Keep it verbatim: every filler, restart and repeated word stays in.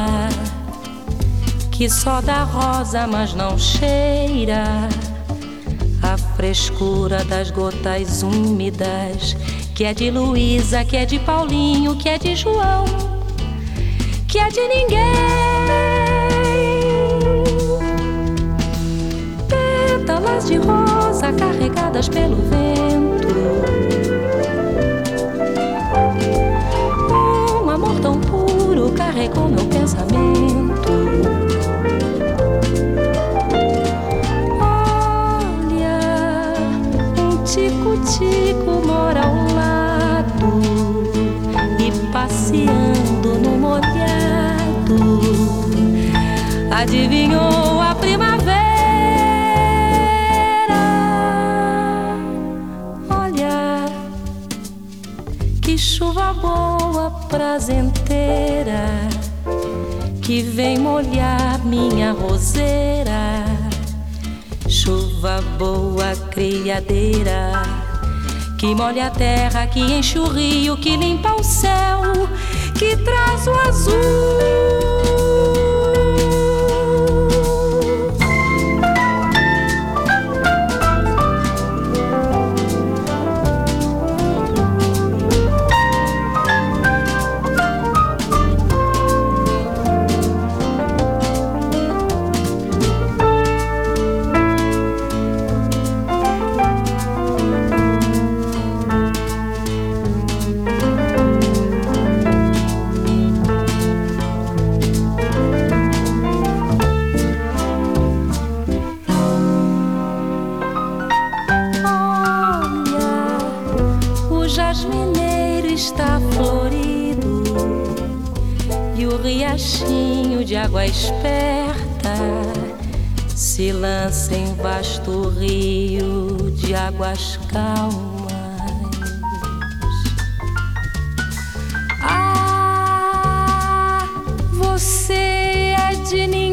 que só dá rosa, mas não cheira a frescura das gotas úmidas, que é de Luísa, que é de Paulinho, que é de João, que é de ninguém. Pétalas de rosa carregadas pelo vento, um amor tão puro carregou meu pensamento. Tico-tico mora ao lado e passeando no molhado adivinhou a primavera. Olha que chuva boa, prazenteira, que vem molhar minha roseira. Chuva boa, criadeira, que molha a terra, que enche o rio, que limpa o céu, que traz o azul. Jasmineiro está florido e o riachinho de água esperta se lança em vasto rio de águas calmas. Ah, você é de ninguém.